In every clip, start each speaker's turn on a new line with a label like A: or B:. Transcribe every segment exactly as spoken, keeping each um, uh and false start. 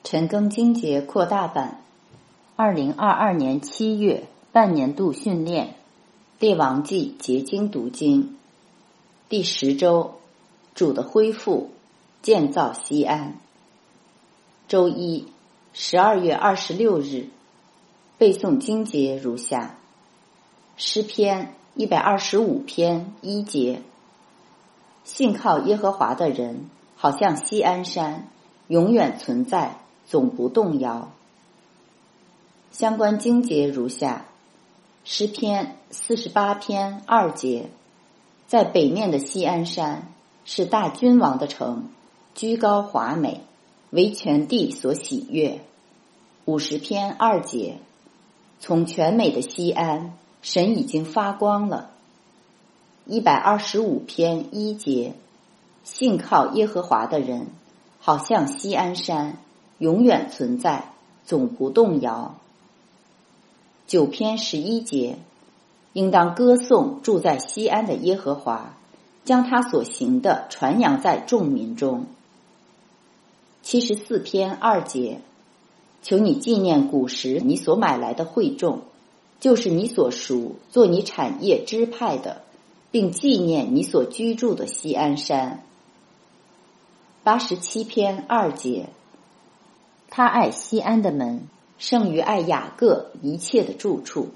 A: 陈庚经节扩大版，二零二二年七月半年度训练，列王纪结经读经，第十周，主的恢复，建造西安。周一，十二月二十六日，背诵经节如下：诗篇一百二十五篇一节，信靠耶和华的人，好像锡安山，永远存在，总不动摇。相关经节如下：诗篇四十八篇二节，在北面的锡安山是大君王的城，居高华美，为全地所喜悦。五十篇二节，从全美的锡安，神已经发光了。一百二十五篇一节，信靠耶和华的人，好像锡安山，永远存在，总不动摇。九篇十一节，应当歌颂住在锡安的耶和华，将他所行的传扬在众民中。七十四篇二节，求你纪念古时你所买来的会众，就是你所属做你产业支派的，并纪念你所居住的锡安山。八十七篇二节，他爱锡安的门，胜于爱雅各一切的住处。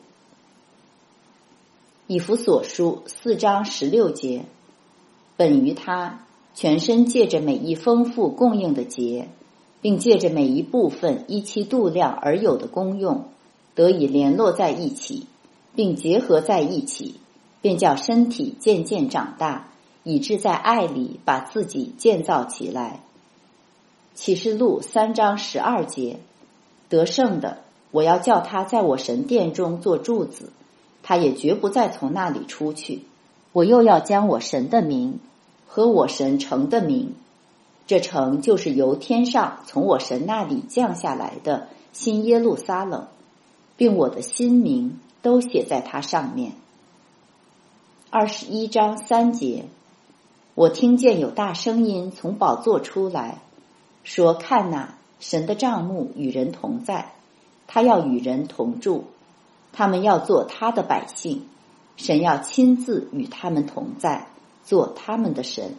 A: 以弗所书四章十六节，本于他，全身借着每一丰富供应的节，并借着每一部分依其度量而有的功用，得以联络在一起，并结合在一起，便叫身体渐渐长大，以致在爱里把自己建造起来。启示录三章十二节，得胜的，我要叫他在我神殿中做柱子，他也绝不再从那里出去。我又要将我神的名和我神城的名，这城就是由天上从我神那里降下来的新耶路撒冷，并我的新名都写在它上面。二十一章三节，我听见有大声音从宝座出来，说看哪，神的帐幕与人同在，他要与人同住，他们要做他的百姓，神要亲自与他们同在，做他们的神。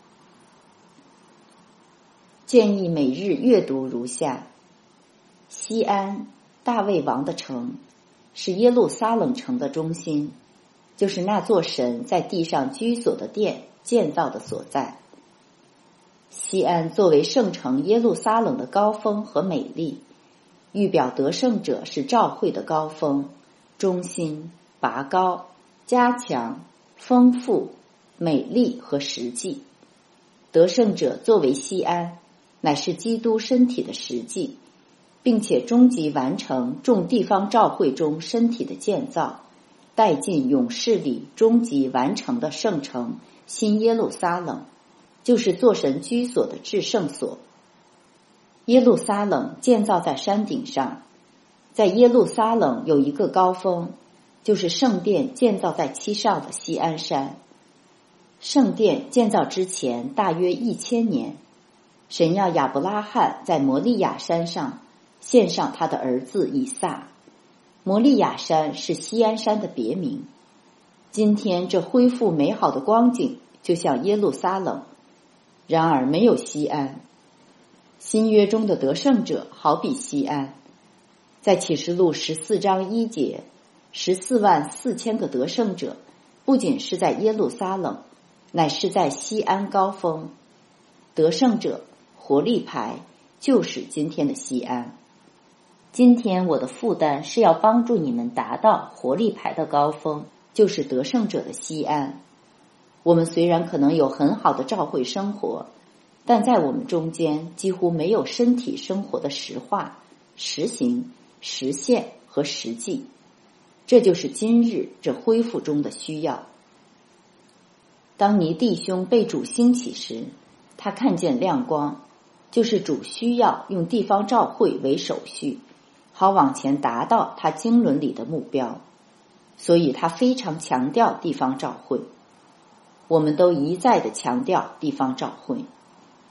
A: 建议每日阅读如下：锡安，大卫王的城，是耶路撒冷城的中心，就是那座神在地上居所的殿建造的所在。锡安作为圣城耶路撒冷的高峰和美丽，预表得胜者是召会的高峰、中心、拔高、加强、丰富、美丽和实际。得胜者作为锡安，乃是基督身体的实际，并且终极完成众地方召会中身体的建造，带进勇士里终极完成的圣城新耶路撒冷，就是做神居所的至圣所。耶路撒冷建造在山顶上，在耶路撒冷有一个高峰，就是圣殿建造在其上的锡安山。圣殿建造之前大约一千年，神要亚伯拉罕在摩利亚山上献上他的儿子以撒。摩利亚山是锡安山的别名。今天这恢复美好的光景就像耶路撒冷，然而没有锡安。新约中的得胜者好比锡安。在启示录十四章一节，十四万四千个得胜者不仅是在耶路撒冷，乃是在锡安高峰。得胜者活力牌就是今天的锡安。今天我的负担是要帮助你们达到活力牌的高峰，就是得胜者的锡安。我们虽然可能有很好的召会生活，但在我们中间几乎没有身体生活的实化、实行、实现和实际。这就是今日这恢复中的需要。当尼弟兄被主兴起时，他看见亮光，就是主需要用地方召会为手续，好往前达到他经纶里的目标，所以他非常强调地方召会。我们都一再的强调地方召会。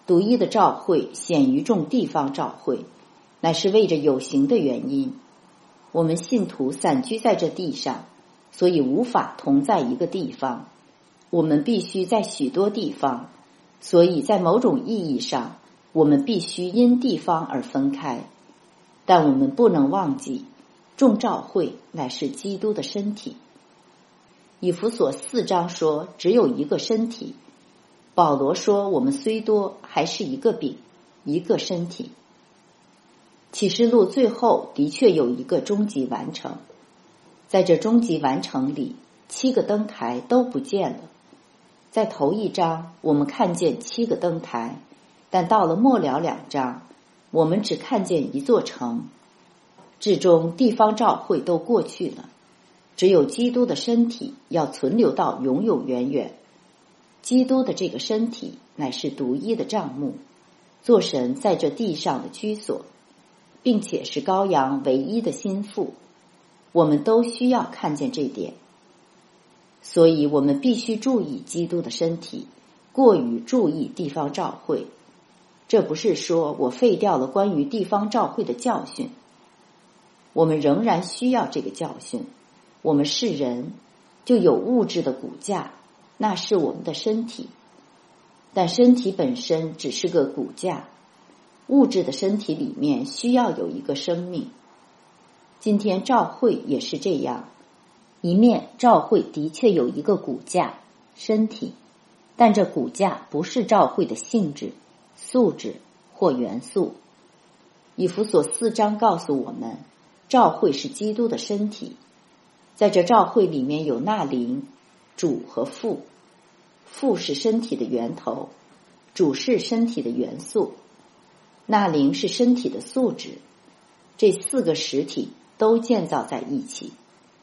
A: 独一的照会显于众地方照会，乃是为着有形的原因。我们信徒散居在这地上，所以无法同在一个地方。我们必须在许多地方，所以在某种意义上，我们必须因地方而分开。但我们不能忘记，众召会乃是基督的身体。以弗所四章说只有一个身体，保罗说我们虽多，还是一个饼，一个身体。启示录最后的确有一个终极完成，在这终极完成里，七个灯台都不见了。在头一章我们看见七个灯台，但到了末了两章，我们只看见一座城。至终地方召会都过去了，只有基督的身体要存留到永永远远。基督的这个身体乃是独一的帐幕，做神在这地上的居所，并且是羔羊唯一的心腹。我们都需要看见这点，所以我们必须注意基督的身体，过于注意地方召会。这不是说我废掉了关于地方召会的教训，我们仍然需要这个教训。我们是人，就有物质的骨架，那是我们的身体，但身体本身只是个骨架，物质的身体里面需要有一个生命。今天召会也是这样，一面召会的确有一个骨架，身体，但这骨架不是召会的性质、素质或元素。以弗所四章告诉我们，召会是基督的身体，在这召会里面有那灵、主和父。父是身体的源头，主是身体的元素，那灵是身体的素质。这四个实体都建造在一起。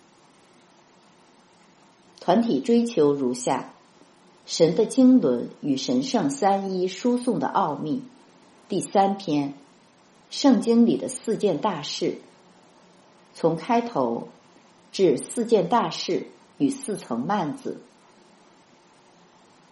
A: 团体追求如下：神的经纶与神圣三一输送的奥秘，第三篇，圣经里的四件大事，从开头至四件大事与四层幔子